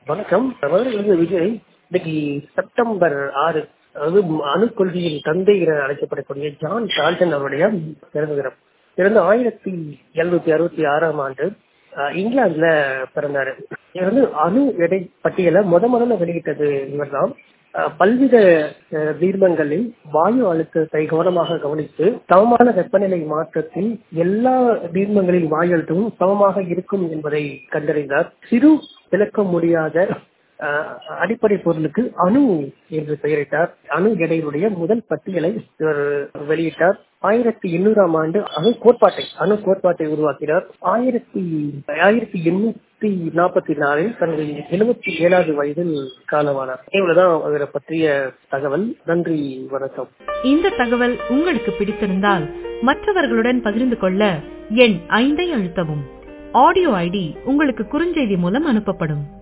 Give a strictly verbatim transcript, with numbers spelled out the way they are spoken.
வணக்கம். மதுரையிலிருந்து விஜய். இன்னைக்கு செப்டம்பர் ஆறு, அதாவது அணு கொள்கையின் தந்தை என அழைக்கப்படக்கூடிய ஜான் டால்டன் அவருடைய பிறந்த தினம். பிறந்த ஆயிரத்தி எழுநூத்தி அறுபத்தி ஆறாம் ஆண்டு அஹ், இங்கிலாந்துல பிறந்தாரு. இவர் வந்து அணு எடை பட்டியலை முத முதல்ல வெளியிட்டது இவர்தான். அஹ், பல்வித அஹ், தீர்மங்களில் வாயு அழுத்தத்தை கவனமாக கவனித்து சமமான வெப்பநிலை மாற்றத்தில் எல்லா தீர்மங்களின் வாயு அழுத்தமும் சமமாக இருக்கும் என்பதை கண்டறிந்தார். சிறு விளக்க முடியாத அஹ், அடிப்படை பொருளுக்கு அணு என்று பெயரிட்டார். அணு எடையுடைய முதல் பட்டியலை இவர் வெளியிட்டார். ஆயிரத்தி எண்ணூறாம் ஆண்டு அணு கோட்பாட்டை அணு கோட்பாட்டை உருவாக்கினார். ஆயிரத்தி ஆயிரத்தி எண்ணூத்தி நாற்பத்தி நாலில் தனது எழுபத்தி ஏழாவது வயதில் காலமானார். இவ்வளவுதான் அவரை பற்றிய தகவல். நன்றி, வணக்கம். இந்த தகவல் உங்களுக்கு பிடித்திருந்தால் மற்றவர்களுடன் பகிர்ந்து கொள்ள எண் ஐந்தை அழுத்தவும். ஆடியோ ஐடி உங்களுக்கு குறுஞ்செய்தி மூலம் அனுப்பப்படும்.